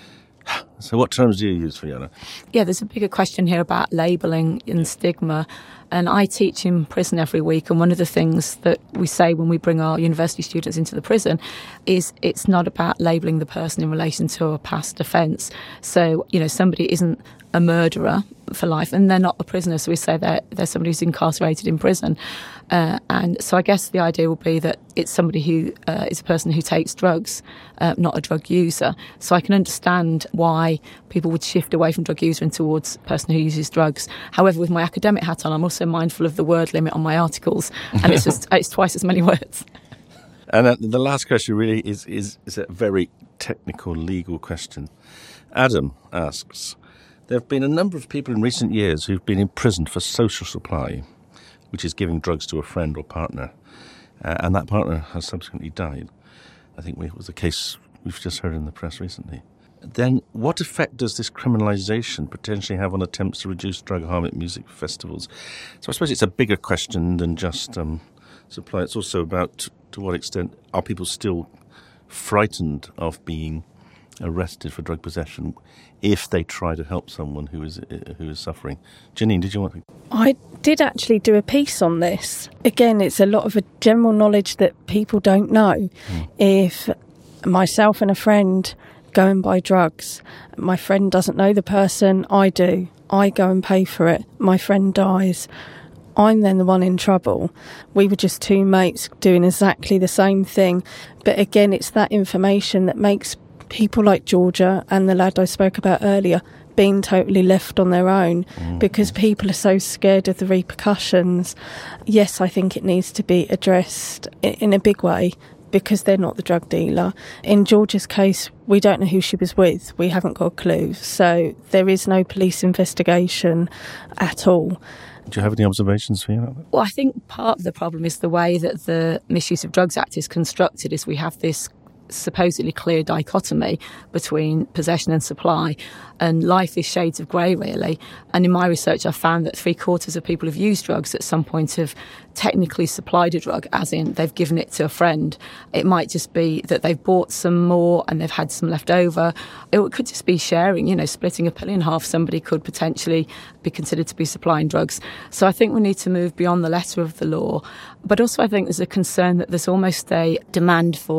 S1: So what terms do you use, Fiona?
S13: Yeah, there's a bigger question here about labelling and stigma. And I teach in prison every week, and one of the things that we say when we bring our university students into the prison is it's not about labelling the person in relation to a past offence. So, you know, somebody isn't a murderer for life and they're not a prisoner, so we say they're, they're somebody who's incarcerated in prison. Uh, and so I guess the idea will be that it's somebody who uh, is a person who takes drugs, uh, not a drug user. So I can understand why people would shift away from drug user and towards a person who uses drugs. However, with my academic hat on, I'm also mindful of the word limit on my articles, and it's just it's twice as many words.
S1: And uh, the last question really is, is, is a very technical legal question. Adam asks, there have been a number of people in recent years who've been imprisoned for social supply, which is giving drugs to a friend or partner, uh, and that partner has subsequently died. I think it was a case we've just heard in the press recently. Then what effect does this criminalisation potentially have on attempts to reduce drug harm at music festivals? So I suppose it's a bigger question than just um, supply. It's also about to what extent are people still frightened of being arrested for drug possession if they try to help someone who is uh, who is suffering. Janine, did you want to?
S12: I did actually do a piece on this. Again, it's a lot of a general knowledge that people don't know. Mm. If myself and a friend go and buy drugs, my friend doesn't know the person, I do. I go and pay for it. My friend dies. I'm then the one in trouble. We were just two mates doing exactly the same thing. But again, it's that information that makes people like Georgia and the lad I spoke about earlier being totally left on their own mm-hmm. because people are so scared of the repercussions. Yes, I think it needs to be addressed in a big way because they're not the drug dealer. In Georgia's case, we don't know who she was with. We haven't got a clue. So there is no police investigation at all.
S1: Do you have any observations for you?
S13: Well, I think part of the problem is the way that the Misuse of Drugs Act is constructed is we have this supposedly clear dichotomy between possession and supply, and life is shades of grey, really. And in my research, I found that three quarters of people who've used drugs at some point have technically supplied a drug, as in they've given it to a friend. It might just be that they've bought some more and they've had some left over. It could just be sharing, you know, splitting a pill in half. Somebody could potentially be considered to be supplying drugs. So I think we need to move beyond the letter of the law. But also I think there's a concern that there's almost a demand for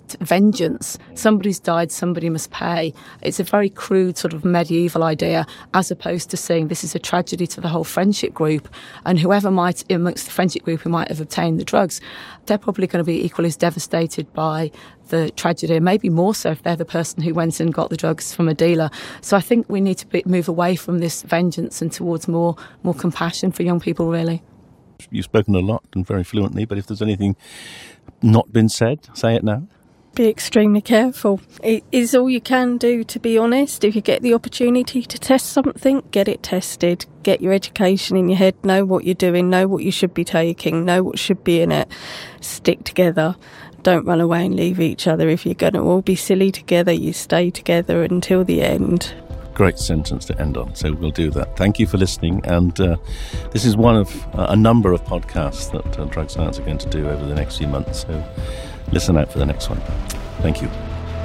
S13: vengeance. Somebody's died, somebody must pay. It's a very crude sort of medieval idea, as opposed to saying this is a tragedy to the whole friendship group, and whoever might, amongst the friendship group who might have obtained the drugs, they're probably going to be equally as devastated by the tragedy, and maybe more so if they're the person who went and got the drugs from a dealer. So I think we need to be, move away from this vengeance and towards more more compassion for young people, really.
S1: You've spoken a lot and very fluently, but if there's anything not been said, say it now.
S12: Be extremely careful. It is all you can do, to be honest. If you get the opportunity to test something, get it tested. Get your education in your head, know what you're doing, know what you should be taking, know what should be in it. Stick together. Don't run away and leave each other. If you're going to all be silly together, you stay together until the end.
S1: Great sentence to end on, so we'll do that. Thank you for listening, and uh, this is one of uh, a number of podcasts that uh, Drug Science are going to do over the next few months, so listen out for the next one. Thank you.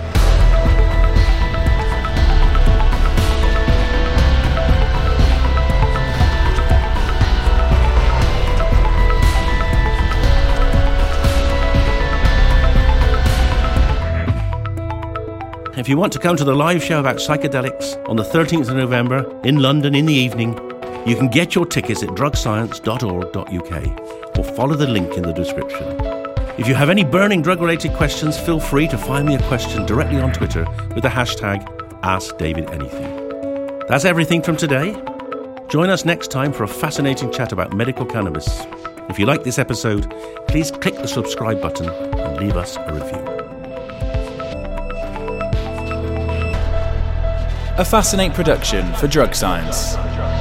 S1: If you want to come to the live show about psychedelics on the thirteenth of November in London in the evening, you can get your tickets at drug science dot org dot U K or follow the link in the description. If you have any burning drug-related questions, feel free to find me a question directly on Twitter with the hashtag AskDavidAnything. That's everything from today. Join us next time for a fascinating chat about medical cannabis. If you like this episode, please click the subscribe button and leave us a review.
S2: A Fascinate production for Drug Science.